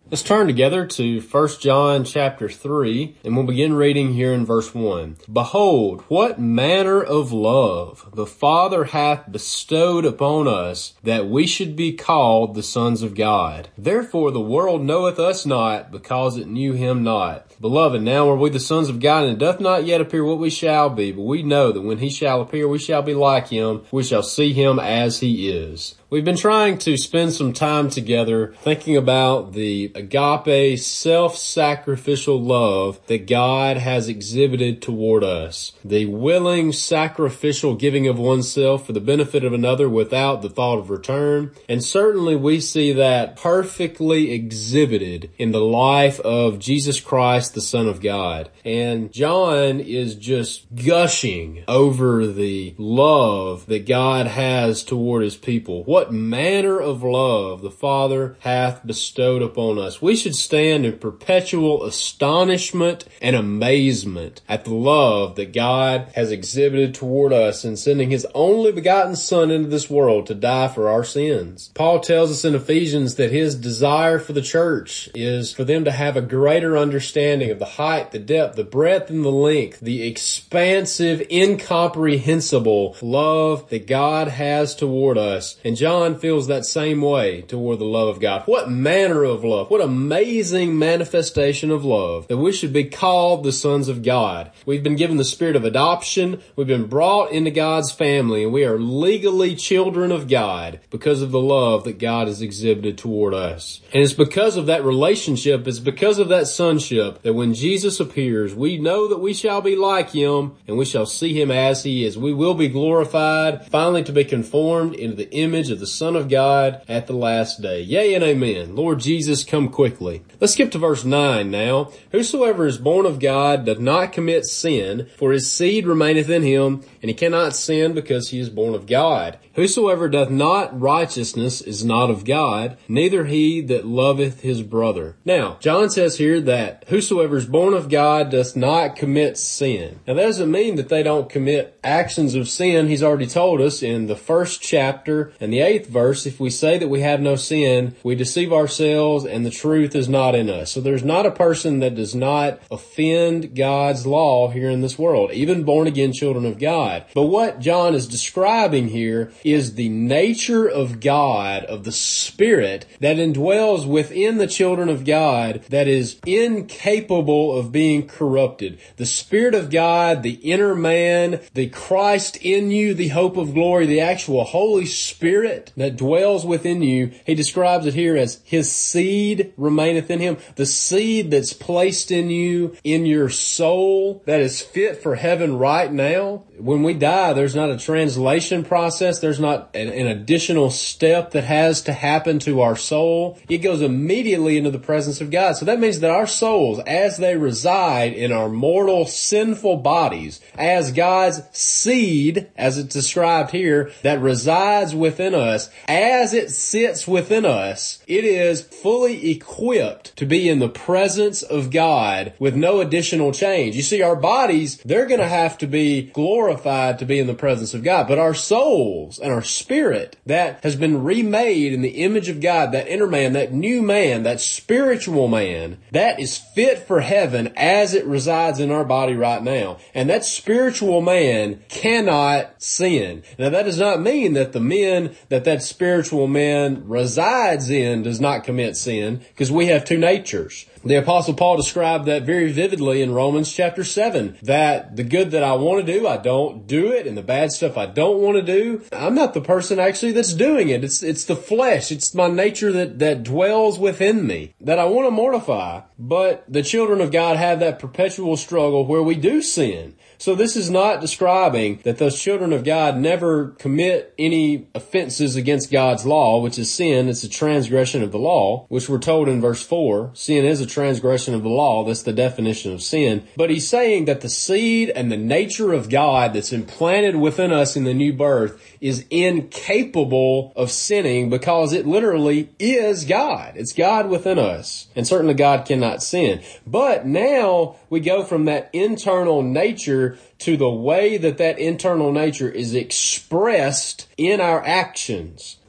Let's turn together to 1 John chapter 3, and we'll begin reading here in verse 1. Behold, what manner of love the Father hath bestowed upon us, that we should be called the sons of God. Therefore the world knoweth us not, because it knew him not. Beloved, now are we the sons of God, and it doth not yet appear what we shall be, but we know that when he shall appear, we shall be like him, we shall see him as he is. We've been trying to spend some time together thinking about the agape, self-sacrificial love that God has exhibited toward us. The willing, sacrificial giving of oneself for the benefit of another without the thought of return. And certainly we see that perfectly exhibited in the life of Jesus Christ, the Son of God. And John is just gushing over the love that God has toward his people. What manner of love the Father hath bestowed upon us. We should stand in perpetual astonishment and amazement at the love that God has exhibited toward us in sending his only begotten Son into this world to die for our sins. Paul tells us in Ephesians that his desire for the church is for them to have a greater understanding of the height, the depth, the breadth, and the length, the expansive, incomprehensible love that God has toward us. And John feels that same way toward the love of God. What manner of love, what amazing manifestation of love that we should be called the sons of God. We've been given the spirit of adoption. We've been brought into God's family, and we are legally children of God because of the love that God has exhibited toward us. And it's because of that relationship, it's because of that sonship that when Jesus appears, we know that we shall be like him and we shall see him as he is. We will be glorified, finally to be conformed into the image of the Son of God at the last day. Yea and amen. Lord Jesus, come quickly. Let's skip to verse 9 now. Whosoever is born of God doth not commit sin, for his seed remaineth in him, and he cannot sin because he is born of God. Whosoever doth not righteousness is not of God, neither he that loveth his brother. Now, John says here that whosoever is born of God doth not commit sin. Now, that doesn't mean that they don't commit actions of sin. He's already told us in the first chapter and the 8th verse, if we say that we have no sin, we deceive ourselves and the truth is not in us. So there's not a person that does not offend God's law here in this world, even born again children of God. But what John is describing here is the nature of God, of the Spirit that indwells within the children of God that is incapable of being corrupted. The Spirit of God, the inner man, the Christ in you, the hope of glory, the actual Holy Spirit that dwells within you. He describes it here as his seed remaineth in him. The seed that's placed in you, in your soul, that is fit for heaven right now. When we die, there's not a translation process. There's not an additional step that has to happen to our soul. It goes immediately into the presence of God. So that means that our souls, as they reside in our mortal, sinful bodies, as God's seed, as it's described here, that resides within us, as it sits within us, it is fully equipped to be in the presence of God with no additional change. You see, our bodies, they're going to have to be glorified to be in the presence of God. But our souls and our spirit that has been remade in the image of God, that inner man, that new man, that spiritual man, that is fit for heaven as it resides in our body right now. And that spiritual man cannot sin. Now, that does not mean that the men that spiritual man resides in does not commit sin, because we have two natures. The Apostle Paul described that very vividly in Romans chapter 7, that the good that I want to do, I don't do it, and the bad stuff I don't want to do, I'm not the person actually that's doing it. It's the flesh. It's my nature that dwells within me that I want to mortify. But the children of God have that perpetual struggle where we do sin. So this is not describing that those children of God never commit any offenses against God's law, which is sin. It's a transgression of the law, which we're told in verse 4. Sin is a transgression of the law. That's the definition of sin. But he's saying that the seed and the nature of God that's implanted within us in the new birth is incapable of sinning because it literally is God. It's God within us. And certainly God cannot sin. But now we go from that internal nature to the way that internal nature is expressed in our actions.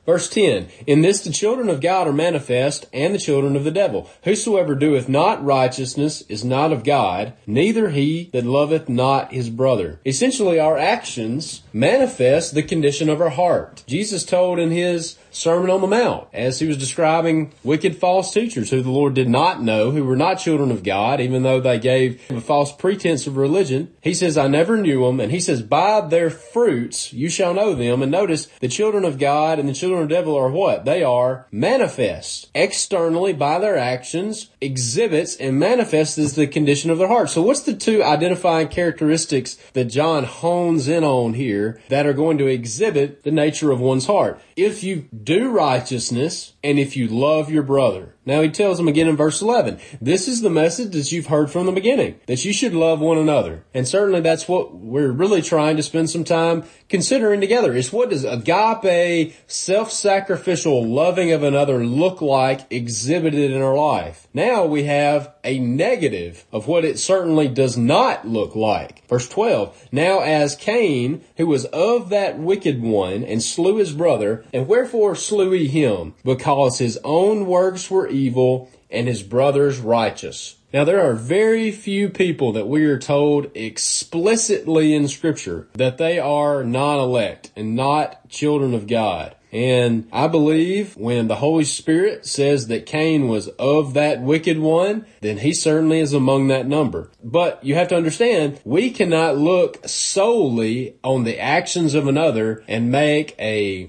Verse 10, in this the children of God are manifest, and the children of the devil. Whosoever doeth not righteousness is not of God, neither he that loveth not his brother. Essentially, our actions manifest the condition of our heart. Jesus told in his Sermon on the Mount, as he was describing wicked false teachers who the Lord did not know, who were not children of God, even though they gave a false pretense of religion. He says, I never knew them. And he says, by their fruits you shall know them. And notice, the children of God and the children of the devil are what? They are manifest. Externally, by their actions, exhibits and manifests as the condition of their heart. So what's the two identifying characteristics that John hones in on here that are going to exhibit the nature of one's heart? If you do righteousness and if you love your brother. Now he tells them again in verse 11, this is the message that you've heard from the beginning, that you should love one another. And certainly that's what we're really trying to spend some time considering together, is what does agape, self-sacrificial loving of another look like exhibited in our life? Now we have a negative of what it certainly does not look like. Verse 12, now as Cain, who was of that wicked one, and slew his brother, and wherefore slew he him? Because his own works were evil, and his brother's righteous. Now there are very few people that we are told explicitly in Scripture that they are non-elect and not children of God. And I believe when the Holy Spirit says that Cain was of that wicked one, then he certainly is among that number. But you have to understand, we cannot look solely on the actions of another and make a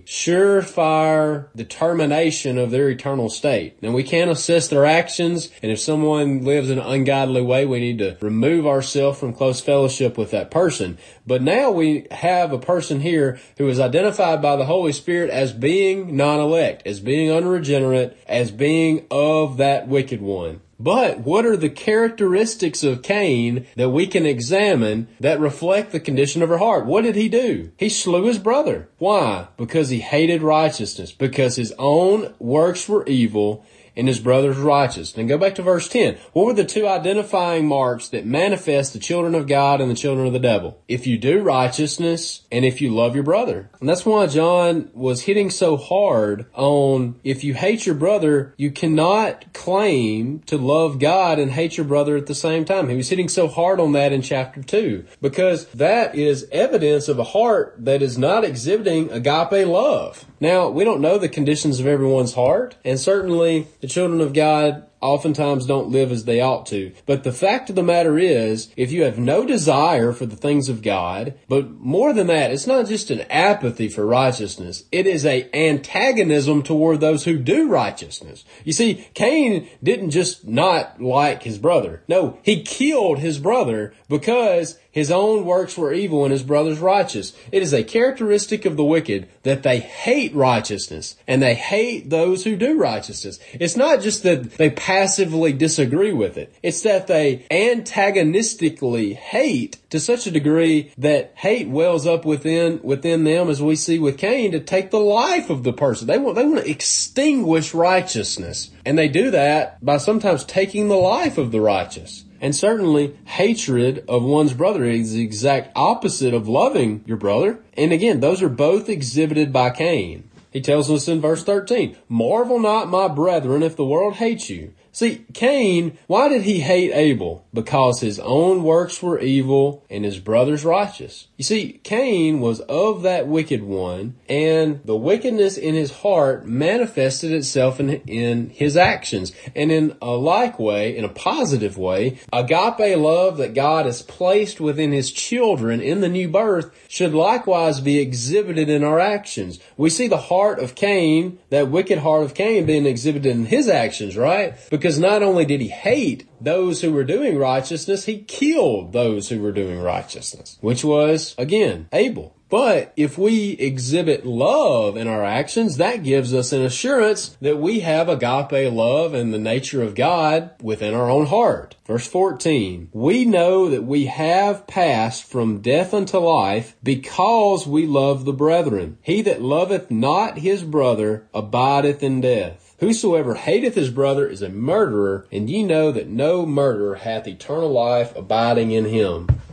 surefire determination of their eternal state. Now we can't assess their actions, and if someone lives in an ungodly way, we need to remove ourselves from close fellowship with that person. But now we have a person here who is identified by the Holy Spirit as being non-elect, as being unregenerate, as being of that wicked one. But what are the characteristics of Cain that we can examine that reflect the condition of her heart? What did he do? He slew his brother. Why? Because he hated righteousness, because his own works were evil and his brother's righteous. Now go back to verse 10. What were the two identifying marks that manifest the children of God and the children of the devil? If you do righteousness and if you love your brother. And that's why John was hitting so hard on, if you hate your brother, you cannot claim to love God and hate your brother at the same time. He was hitting so hard on that in chapter 2, because that is evidence of a heart that is not exhibiting agape love. Now, we don't know the conditions of everyone's heart, and certainly the children of God oftentimes don't live as they ought to. But the fact of the matter is, if you have no desire for the things of God, but more than that, it's not just an apathy for righteousness. It is an antagonism toward those who do righteousness. You see, Cain didn't just not like his brother. No, he killed his brother because his own works were evil and his brother's righteous. It is a characteristic of the wicked that they hate righteousness and they hate those who do righteousness. It's not just that they passively disagree with it. It's that they antagonistically hate to such a degree that hate wells up within them, as we see with Cain, to take the life of the person. They want to extinguish righteousness. And they do that by sometimes taking the life of the righteous. And certainly, hatred of one's brother is the exact opposite of loving your brother. And again, those are both exhibited by Cain. He tells us in verse 13, marvel not, my brethren, if the world hates you. See, Cain, why did he hate Abel? Because his own works were evil and his brother's righteous. You see, Cain was of that wicked one, and the wickedness in his heart manifested itself in his actions. And in a like way, in a positive way, agape love that God has placed within his children in the new birth should likewise be exhibited in our actions. We see the heart of Cain, that wicked heart of Cain, being exhibited in his actions, right? Because not only did he hate those who were doing righteousness, he killed those who were doing righteousness, which was, again, Abel. But if we exhibit love in our actions, that gives us an assurance that we have agape love and the nature of God within our own heart. Verse 14, we know that we have passed from death unto life because we love the brethren. He that loveth not his brother abideth in death. Whosoever hateth his brother is a murderer, and ye know that no murderer hath eternal life abiding in him.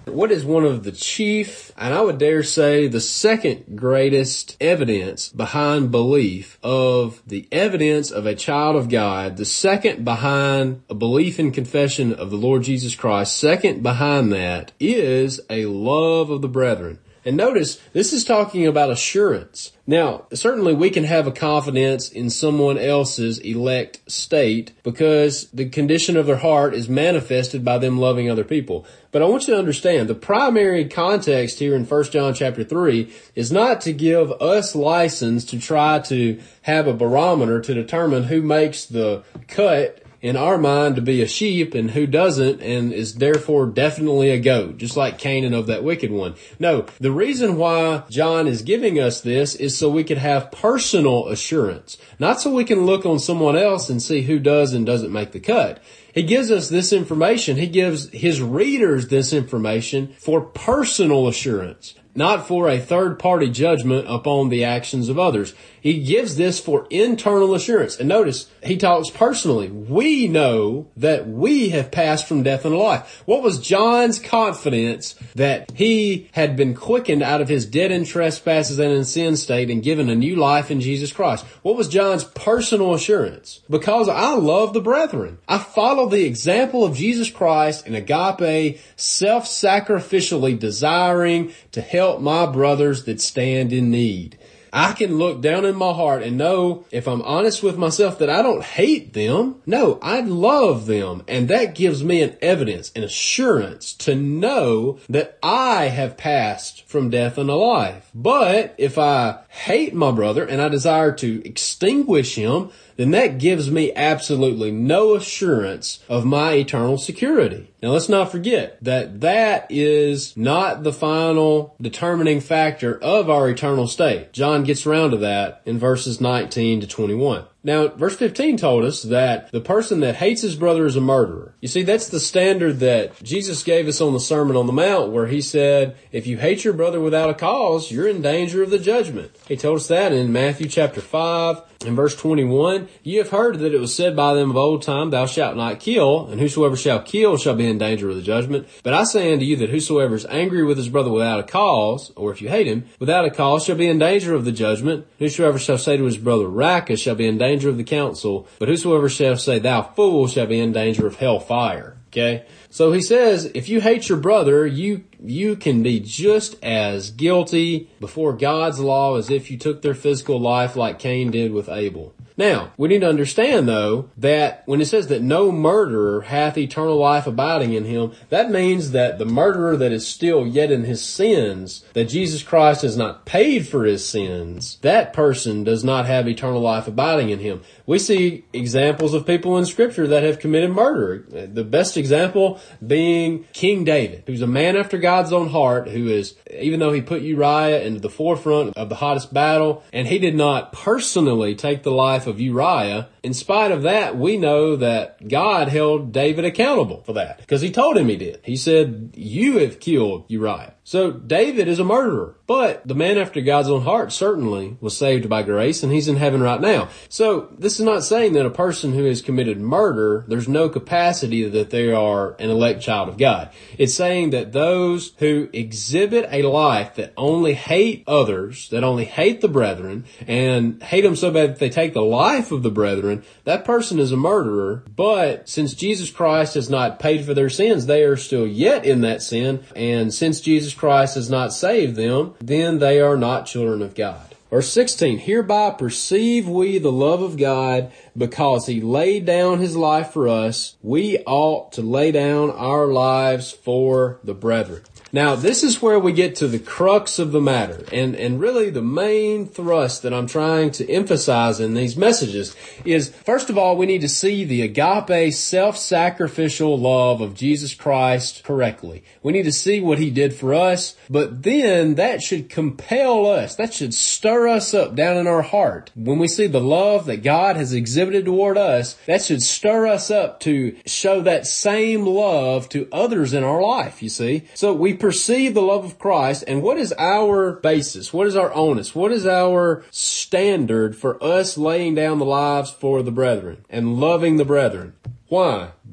What is one of the chief, and I would dare say the second greatest evidence behind belief of the evidence of a child of God, the second behind a belief and confession of the Lord Jesus Christ, second behind that is a love of the brethren. And notice, this is talking about assurance. Now, certainly we can have a confidence in someone else's elect state because the condition of their heart is manifested by them loving other people. But I want you to understand, the primary context here in 1 John chapter 3 is not to give us license to try to have a barometer to determine who makes the cut in our mind to be a sheep and who doesn't and is therefore definitely a goat, just like Canaan of that wicked one. No, the reason why John is giving us this is so we could have personal assurance, not so we can look on someone else and see who does and doesn't make the cut. He gives us this information. He gives his readers this information for personal assurance, not for a third-party judgment upon the actions of others. He gives this for internal assurance. And notice, he talks personally. We know that we have passed from death unto life. What was John's confidence that he had been quickened out of his dead in trespasses and in sin state and given a new life in Jesus Christ? What was John's personal assurance? Because I love the brethren. I follow the example of Jesus Christ in agape, self-sacrificially desiring to help my brothers that stand in need. I can look down in my heart and know, if I'm honest with myself, that I don't hate them. No, I love them. And that gives me an evidence, an assurance to know that I have passed from death unto life. But if I hate my brother and I desire to extinguish him, then that gives me absolutely no assurance of my eternal security. Now let's not forget that that is not the final determining factor of our eternal state. John gets around to that in verses 19 to 21. Now, verse 15 told us that the person that hates his brother is a murderer. You see, that's the standard that Jesus gave us on the Sermon on the Mount, where he said, if you hate your brother without a cause, you're in danger of the judgment. He told us that in Matthew chapter 5 and verse 21. You have heard that it was said by them of old time, thou shalt not kill, and whosoever shall kill shall be in danger of the judgment. But I say unto you that whosoever is angry with his brother without a cause, or if you hate him, without a cause, shall be in danger of the judgment. Whosoever shall say to his brother, Raca, shall be in danger of the council, but whosoever shall say, thou fool, shall be in danger of hell fire. Okay? So he says, if you hate your brother, you can be just as guilty before God's law as if you took their physical life like Cain did with Abel. Now, we need to understand, though, that when it says that no murderer hath eternal life abiding in him, that means that the murderer that is still yet in his sins, that Jesus Christ has not paid for his sins, that person does not have eternal life abiding in him. We see examples of people in Scripture that have committed murder. The best example being King David, who's a man after God's own heart, who is, even though he put Uriah into the forefront of the hottest battle, and he did not personally take the life of Uriah, in spite of that, we know that God held David accountable for that, because he told him he did. He said, you have killed Uriah. So David is a murderer, but the man after God's own heart certainly was saved by grace, and he's in heaven right now. So this is not saying that a person who has committed murder, there's no capacity that they are an elect child of God. It's saying that those who exhibit a life that only hate others, that only hate the brethren, and hate them so bad that they take the life of the brethren, that person is a murderer. But since Jesus Christ has not paid for their sins, they are still yet in that sin, and since Jesus Christ has not saved them, then they are not children of God. Verse 16, hereby perceive we the love of God, because he laid down his life for us. We ought to lay down our lives for the brethren. Now, this is where we get to the crux of the matter, and really the main thrust that I'm trying to emphasize in these messages is, first of all, we need to see the agape, self-sacrificial love of Jesus Christ correctly. We need to see what he did for us, but then that should compel us, that should stir us up down in our heart. When we see the love that God has exhibited toward us, that should stir us up to show that same love to others in our life, you see. So we perceive the love of Christ, and what is our basis? What is our onus? What is our standard for us laying down the lives for the brethren and loving the brethren? Why?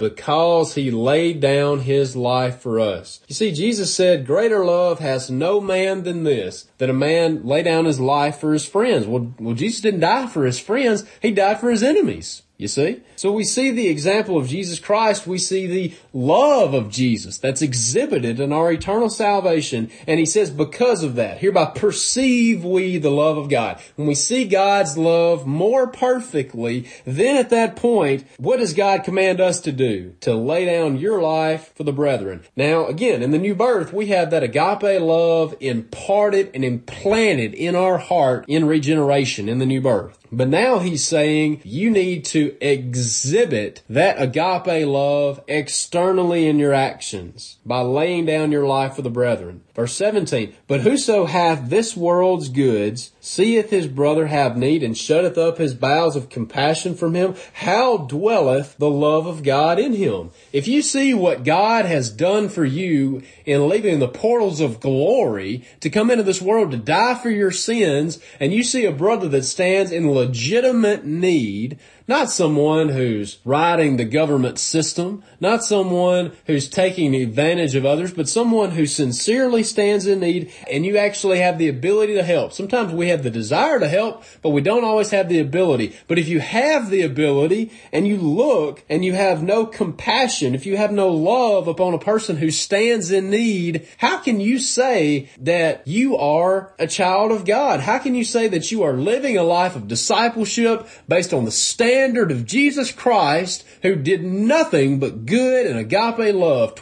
because he laid down his life for us. You see, Jesus said, greater love has no man than this, that a man lay down his life for his friends. Well, Jesus didn't die for his friends. He died for his enemies. You see? So we see the example of Jesus Christ. We see the love of Jesus that's exhibited in our eternal salvation. And he says, because of that, hereby perceive we the love of God. When we see God's love more perfectly, then at that point, what does God command us to do? To lay down your life for the brethren. Now, again, in the new birth, we have that agape love imparted and implanted in our heart in regeneration in the new birth. But now he's saying you need to exhibit that agape love externally in your actions by laying down your life for the brethren. Verse 17, but whoso hath this world's goods, seeth his brother have need, and shutteth up his bowels of compassion from him, how dwelleth the love of God in him? If you see what God has done for you in leaving the portals of glory to come into this world to die for your sins, and you see a brother that stands in legitimate need, not someone who's riding the government system, not someone who's taking advantage of others, but someone who sincerely stands in need, and you actually have the ability to help. Sometimes we have the desire to help, but we don't always have the ability. But if you have the ability and you look and you have no compassion, if you have no love upon a person who stands in need, how can you say that you are a child of God? How can you say that you are living a life of discipleship based on the standard of Jesus Christ, who did nothing but good and agape love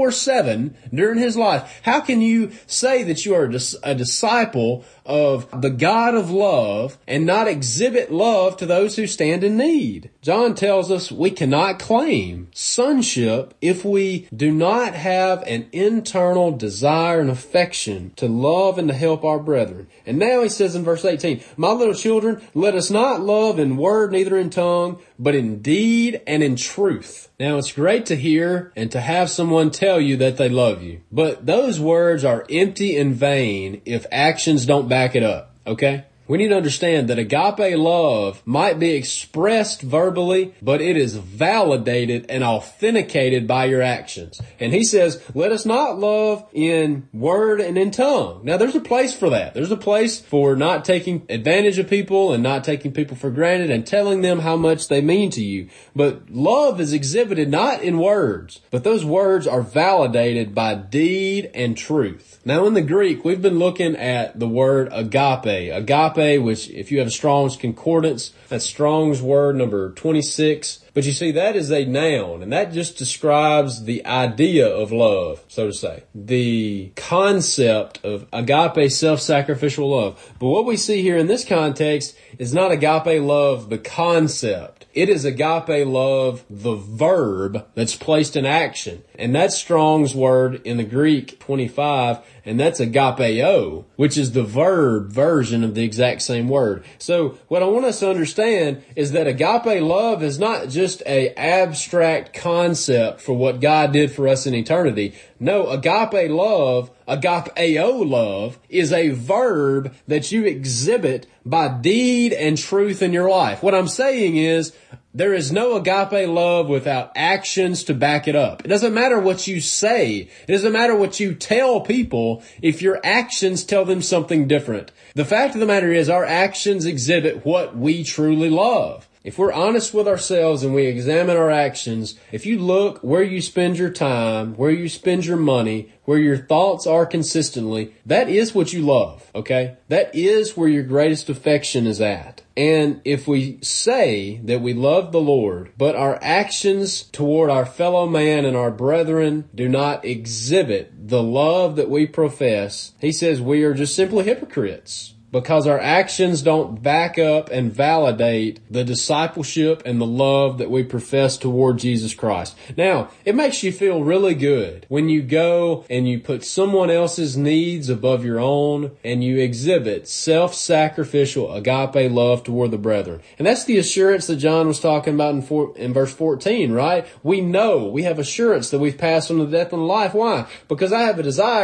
24/7 during his life? How can you say that you are a disciple of the God of love and not exhibit love to those who stand in need? John tells us we cannot claim sonship if we do not have an internal desire and affection to love and to help our brethren. And now he says in verse 18, my little children, let us not love in word, neither in tongue, but in deed and in truth. Now, it's great to hear and to have someone tell you that they love you, but those words are empty and vain if actions don't back it up, okay? We need to understand that agape love might be expressed verbally, but it is validated and authenticated by your actions. And he says, let us not love in word and in tongue. Now, there's a place for that. There's a place for not taking advantage of people and not taking people for granted and telling them how much they mean to you. But love is exhibited not in words, but those words are validated by deed and truth. Now, in the Greek, we've been looking at the word agape. Agape, which if you have a Strong's Concordance, that's Strong's word number 26. But you see, that is a noun, and that just describes the idea of love, so to say. The concept of agape self-sacrificial love. But what we see here in this context is not agape love, the concept. It is agape love, the verb that's placed in action. And that's Strong's word in the Greek 25, and that's agapeo, which is the verb version of the exact same word. So what I want us to understand is that agape love is not just an abstract concept for what God did for us in eternity. No, agape love, agapeo love, is a verb that you exhibit by deed and truth in your life. What I'm saying is, there is no agape love without actions to back it up. It doesn't matter what you say. It doesn't matter what you tell people if your actions tell them something different. The fact of the matter is our actions exhibit what we truly love. If we're honest with ourselves and we examine our actions, if you look where you spend your time, where you spend your money, where your thoughts are consistently, that is what you love, okay? That is where your greatest affection is at. And if we say that we love the Lord, but our actions toward our fellow man and our brethren do not exhibit the love that we profess, he says we are just simply hypocrites. Because our actions don't back up and validate the discipleship and the love that we profess toward Jesus Christ. Now, it makes you feel really good when you go and you put someone else's needs above your own and you exhibit self-sacrificial agape love toward the brethren. And that's the assurance that John was talking about in verse 14, right? We know, we have assurance that we've passed on to death and life. Why? Because I have a desire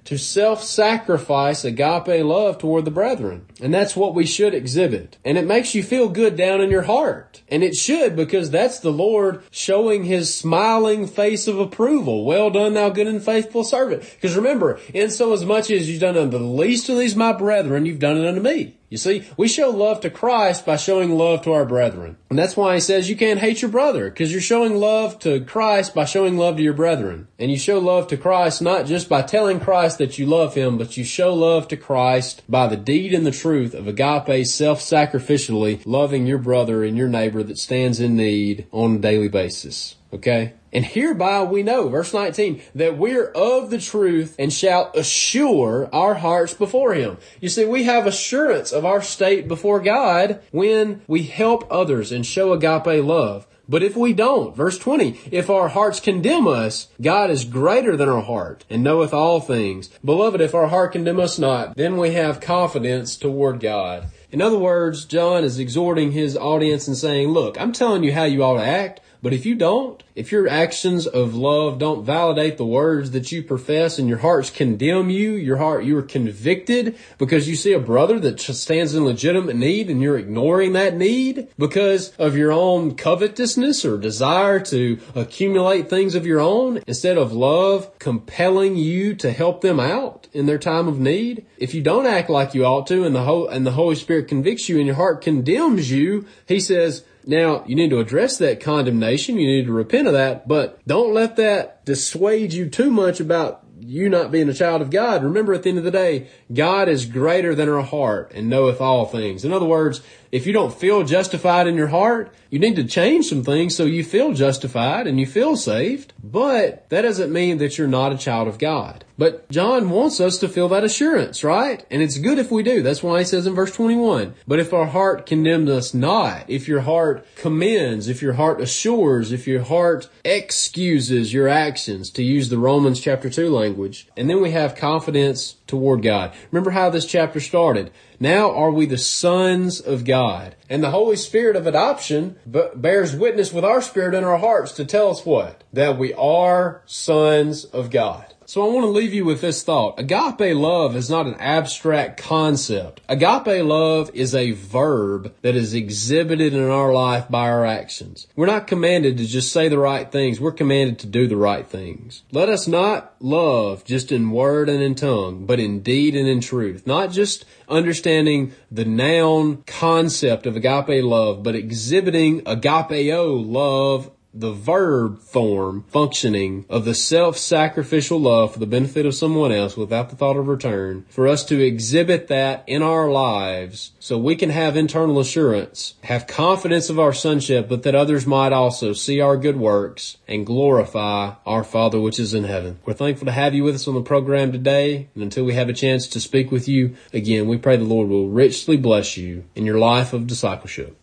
to self-sacrifice agape love toward the brethren. And that's what we should exhibit. And it makes you feel good down in your heart. And it should, because that's the Lord showing his smiling face of approval. Well done, thou good and faithful servant. Because remember, in so as much as you've done unto the least of these my brethren, you've done it unto me. You see, we show love to Christ by showing love to our brethren. And that's why he says you can't hate your brother, because you're showing love to Christ by showing love to your brethren. And you show love to Christ not just by telling Christ that you love him, but you show love to Christ by the deed and the truth of agape, self-sacrificially loving your brother and your neighbor that stands in need on a daily basis. Okay? And hereby we know, verse 19, that we're of the truth and shall assure our hearts before him. You see, we have assurance of our state before God when we help others and show agape love. But if we don't, verse 20, if our hearts condemn us, God is greater than our heart and knoweth all things. Beloved, if our heart condemn us not, then we have confidence toward God. In other words, John is exhorting his audience and saying, look, I'm telling you how you ought to act. But if you don't, if your actions of love don't validate the words that you profess and your hearts condemn you, you are convicted because you see a brother that stands in legitimate need and you're ignoring that need because of your own covetousness or desire to accumulate things of your own instead of love compelling you to help them out in their time of need. If you don't act like you ought to and the Holy Spirit convicts you and your heart condemns you, he says, now, you need to address that condemnation. You need to repent of that, but don't let that dissuade you too much about you not being a child of God. Remember, at the end of the day, God is greater than our heart and knoweth all things. In other words, if you don't feel justified in your heart, you need to change some things so you feel justified and you feel saved. But that doesn't mean that you're not a child of God. But John wants us to feel that assurance, right? And it's good if we do. That's why he says in verse 21, but if our heart condemns us not, if your heart commends, if your heart assures, if your heart excuses your actions, to use the Romans chapter 2 language, and then we have confidence toward God. Remember how this chapter started. Now are we the sons of God. And the Holy Spirit of adoption bears witness with our spirit in our hearts to tell us what? That we are sons of God. So I want to leave you with this thought. Agape love is not an abstract concept. Agape love is a verb that is exhibited in our life by our actions. We're not commanded to just say the right things. We're commanded to do the right things. Let us not love just in word and in tongue, but in deed and in truth. Not just understanding the noun concept of agape love, but exhibiting agapeo love, the verb form functioning of the self-sacrificial love for the benefit of someone else without the thought of return, for us to exhibit that in our lives so we can have internal assurance, have confidence of our sonship, but that others might also see our good works and glorify our Father which is in heaven. We're thankful to have you with us on the program today, and until we have a chance to speak with you again, we pray the Lord will richly bless you in your life of discipleship.